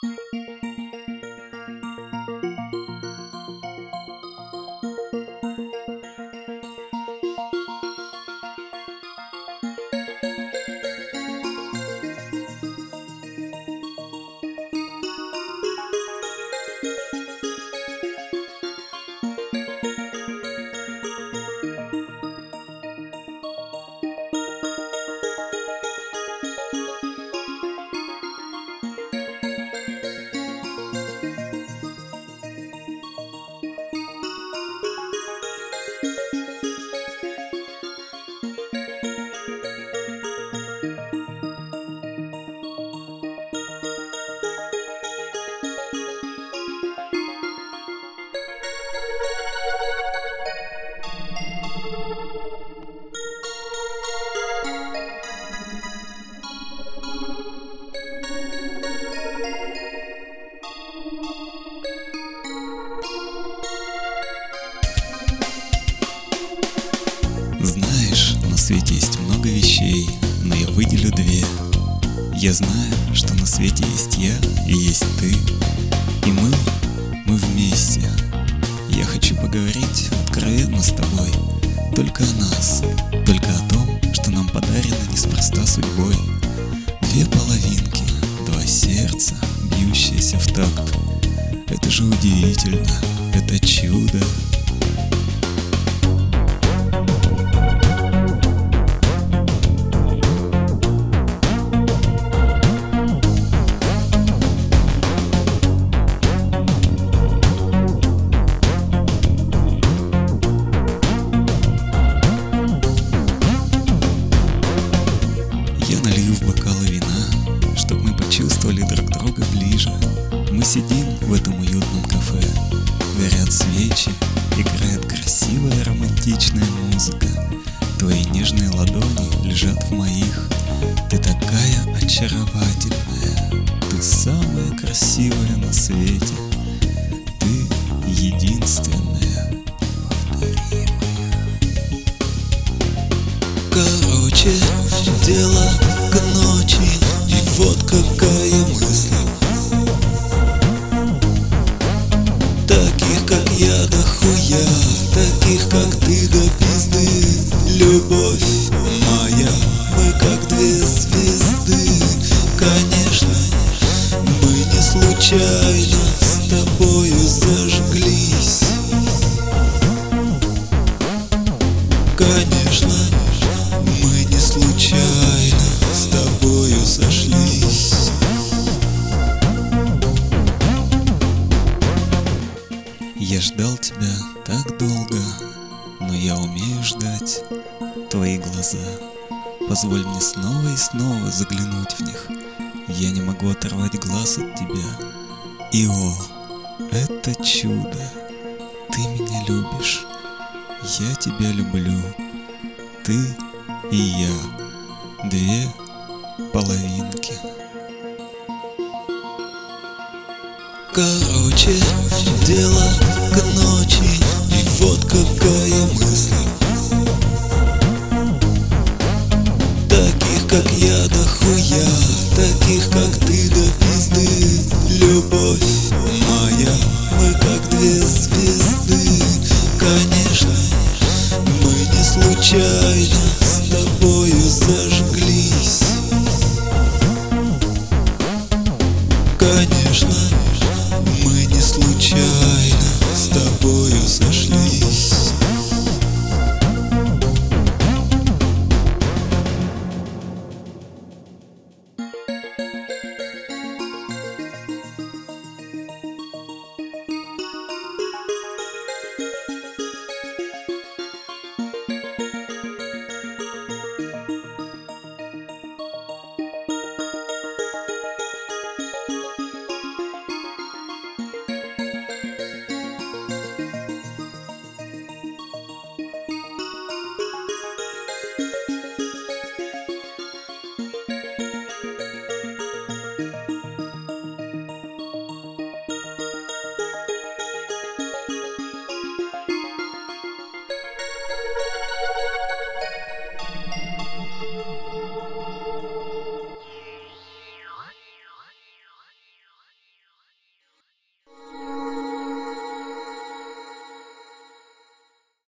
Знаешь, на свете есть много вещей, но я выделю две. Я знаю, что на свете есть я и есть ты, и мы вместе. Я хочу поговорить откровенно с тобой, только о нас, только о том, что нам подарено неспроста судьбой. Две половинки, два сердца, бьющиеся в такт. Это же удивительно, это чудо. Я налью в бокалы вина, чтоб мы почувствовали друг друга ближе. Мы сидим в этом уютном кафе, горят свечи, играет красивая романтичная музыка. Твои нежные ладони лежат в моих. Ты такая очаровательная, ты самая красивая на свете. Ты единственная, повторимая. Короче, дело к ночи, и вот какая мысль. Таких, как я, дохуя, таких, как ты, до пизды. Любовь моя, мы как две звезды. Конечно, мы не случайно с тобою зажглись. Конечно, мы не случайно с тобою сошлись. Я ждал тебя так долго, но я умею ждать. Твои глаза, позволь мне снова и снова заглянуть в них. Я не могу оторвать глаз от тебя. И о, это чудо! Ты меня любишь, я тебя люблю. Ты и я, две половинки. Короче, дело к ночи, и вот какая мысль. Таких, как я, дохуя, таких, как ты, до пизды. Любовь моя, мы как две звезды. Конечно, мы не случайно с тобою зажглись. Конечно, мы не случайно с тобою сошлись.